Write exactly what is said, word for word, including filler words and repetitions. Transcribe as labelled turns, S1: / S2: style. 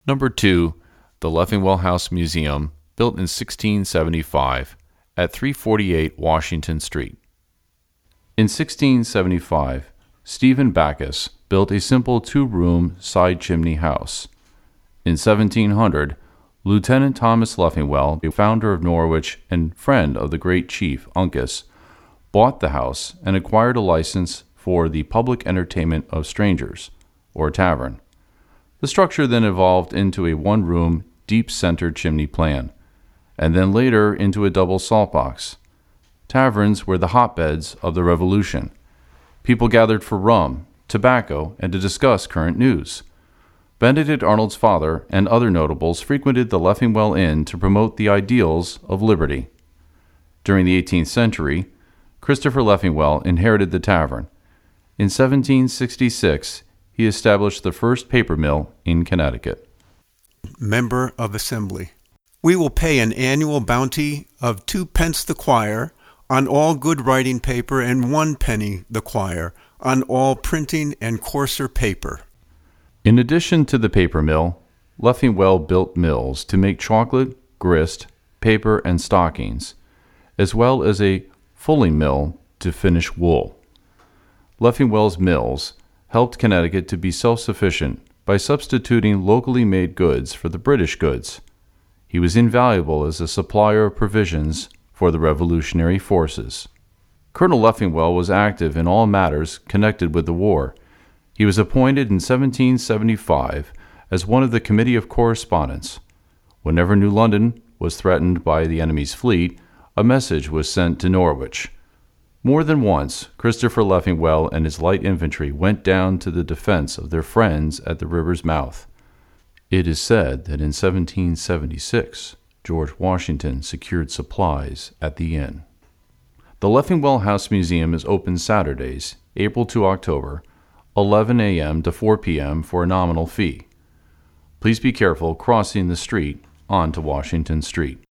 S1: Number two, the Leffingwell House Museum, built in sixteen seventy-five at three forty-eight Washington Street. In sixteen seventy-five, Stephen Backus built a simple two-room side chimney house. In seventeen hundred, Lieutenant Thomas Leffingwell, the founder of Norwich and friend of the great chief Uncas, bought the house and acquired a license for the Public Entertainment of Strangers, or tavern. The structure then evolved into a one-room, deep-centered chimney plan, and then later into a double saltbox. Taverns were the hotbeds of the Revolution. People gathered for rum, tobacco, and to discuss current news. Benedict Arnold's father and other notables frequented the Leffingwell Inn to promote the ideals of liberty. During the eighteenth century, Christopher Leffingwell inherited the tavern. In seventeen sixty-six, he established the first paper mill in Connecticut.
S2: Member of Assembly. We will pay an annual bounty of two pence the quire on all good writing paper and one penny the quire on all printing and coarser paper.
S1: In addition to the paper mill, Leffingwell built mills to make chocolate, grist, paper, and stockings, as well as a fulling mill to finish wool. Leffingwell's mills helped Connecticut to be self-sufficient by substituting locally made goods for the British goods. He was invaluable as a supplier of provisions for the revolutionary forces. Colonel Leffingwell was active in all matters connected with the war. He was appointed in seventeen seventy-five as one of the Committee of Correspondence. Whenever New London was threatened by the enemy's fleet, a message was sent to Norwich. More than once, Christopher Leffingwell and his light infantry went down to the defense of their friends at the river's mouth. It is said that in seventeen seventy-six, George Washington secured supplies at the inn. The Leffingwell House Museum is open Saturdays, April to October, eleven a.m. to four p.m. for a nominal fee. Please be careful crossing the street onto Washington Street.